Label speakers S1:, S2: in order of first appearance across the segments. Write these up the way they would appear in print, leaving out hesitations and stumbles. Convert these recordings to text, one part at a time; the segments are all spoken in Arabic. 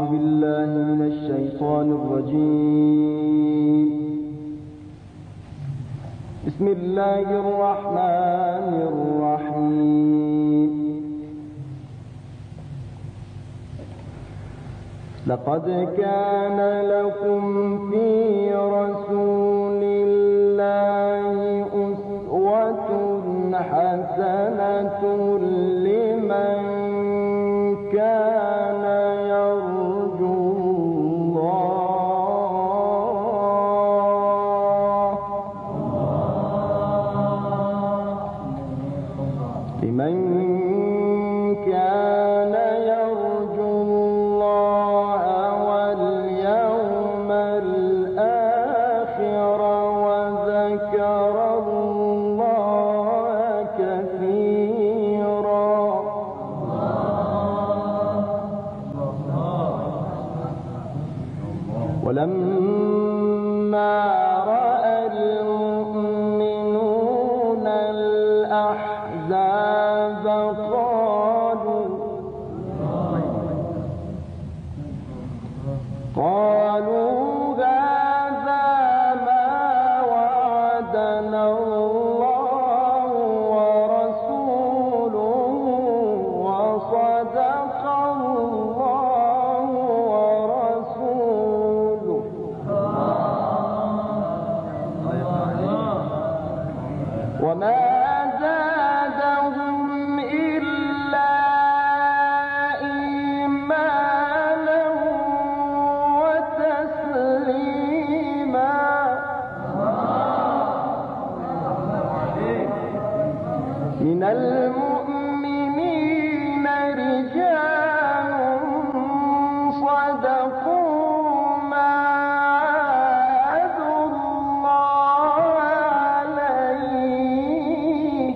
S1: بالله من الشيطان الرجيم. بسم الله الرحمن الرحيم. لقد كان لكم في رسول الله أسوة حسنة لمن كان يرجو الله واليوم الآخر وذكر الله كثيرا. ولما رأى المؤمنون الأحزاب قالوا هذا ما وعدنا الله ورسوله وصدق الله ورسوله. وما زادهم إلا إيمانا وتسليما. من المؤمنين رجال صدقوا ما عاهدوا الله عليه،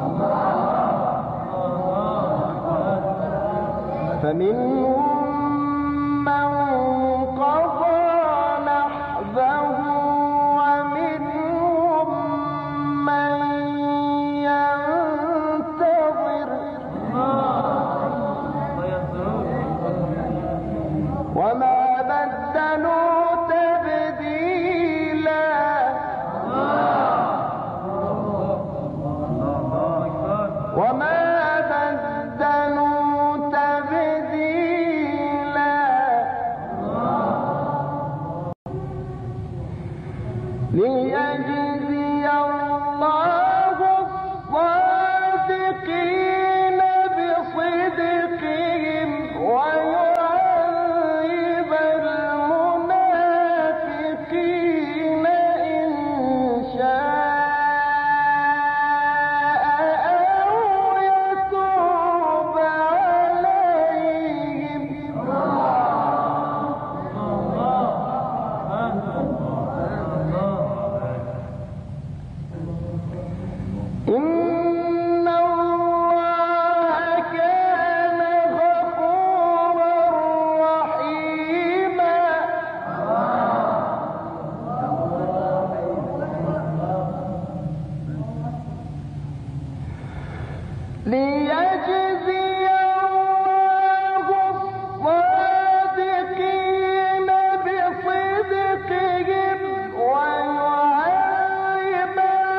S1: فمنهم من قضى نحبه ومنهم من ينتظر وما بدلوا تبديلا. وما بدلوا تبديلا. ليجزي الله الصادقين بصدقهم ويعذب المنافقين إن شاء أو يتوب عليهم. إن الله كان غفورا رحيما. ليجزي الله الصادقين بصدقهم ويعذب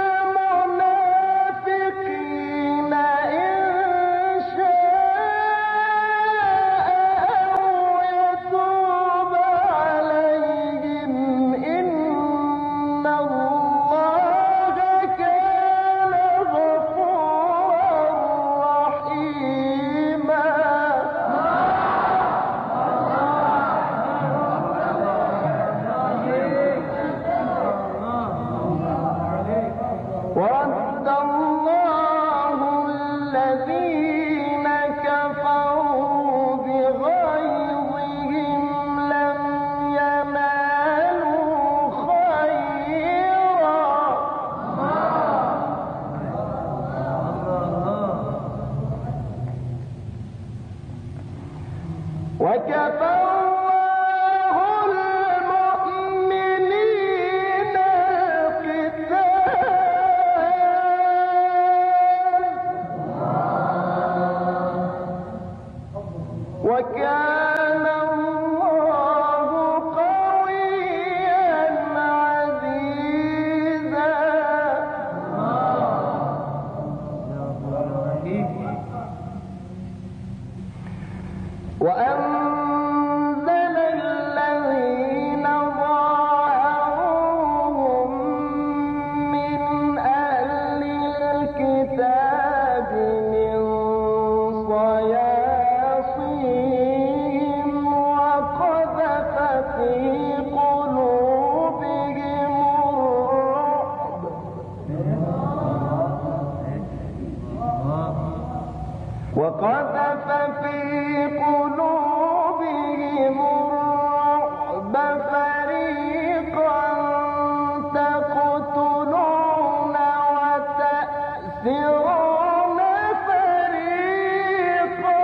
S1: المنافقين إن شاء أو يتوب عليهم. إن الله كان غفورا رحيما. ورد الله الذين كفروا بغيظهم لم ينالوا خيرا وكفى الله المؤمنين القتال وكان الله وأنزل الذين ظاهروهم من أهل الكتاب من صياصيهم وقذف في قلوبهم الرعب فريقا تقتلون وتأسرون فريقا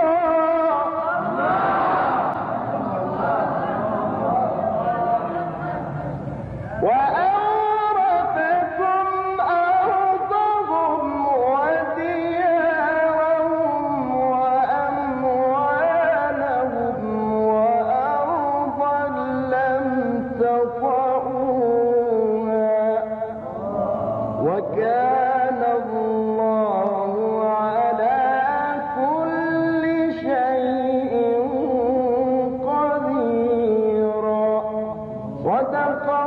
S1: وأورثكم أرضهم وديارهم وأموالهم وأرضا لم تطئوها وكان الله على كل شيء قديرا. صدق